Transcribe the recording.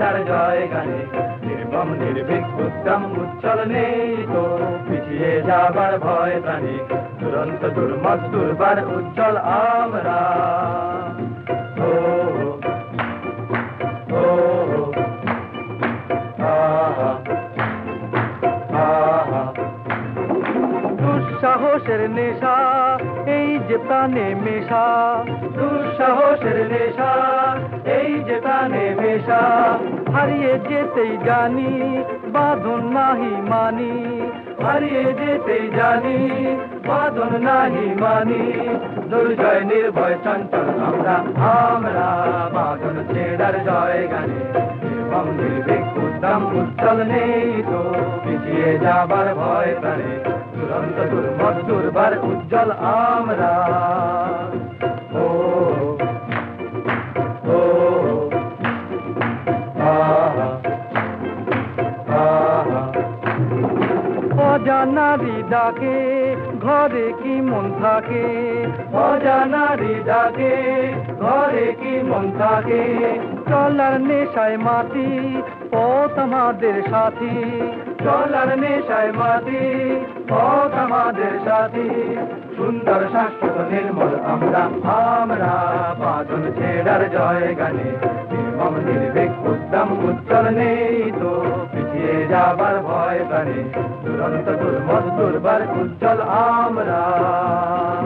ছেড়ার জয় গানে নির্মম নির্ভীক উদ্যম উজ্জ্বল নেই তো পিছিয়ে যাবার ভয় প্রাণী দুরন্ত দুর্মত দুর্বার উজ্জ্বল আমরা ও ও দুঃসাহসের নেশা এই যে প্রাণে মেশা দুঃসাহসের নেশা এই যে প্রাণে মেশা হারিয়ে যেতেই জানি বাঁধন নাহি মানি হারিয়ে যেতেই জানি বাঁধন নাহি মানি দুর্জয় নির্ভয় চঞ্চল আমরা আমরা বাঁধন ছেড়ার জয় গানে নির্মম নির্ভীক উদ্যম উজ্জ্বল নেই তো পিছিয়ে যাবার ভয় প্রাণে দুরন্ত দুর্মত দুর্বার উজ্জ্বল আমরা ও ও অজানারি ডাকে ঘরে কি মন থাকে অজানারি ডাকে ঘরে কি মন থাকে চলার নেশায় মাটি পথ আমাদের সাথী চলার নেশায় মাটি পথ আমাদের সাথী সুন্দর শাশ্বত নির্মল আমরা আমরা বাঁধন ছেড়ার জয় গানে নির্মম নির্ভীক উদ্যম উজ্জ্বল নেই তো পিছিয়ে যাবার ভয় প্রাণে দুরন্ত দুর্মত দুর্বার উজ্জ্বল আমরা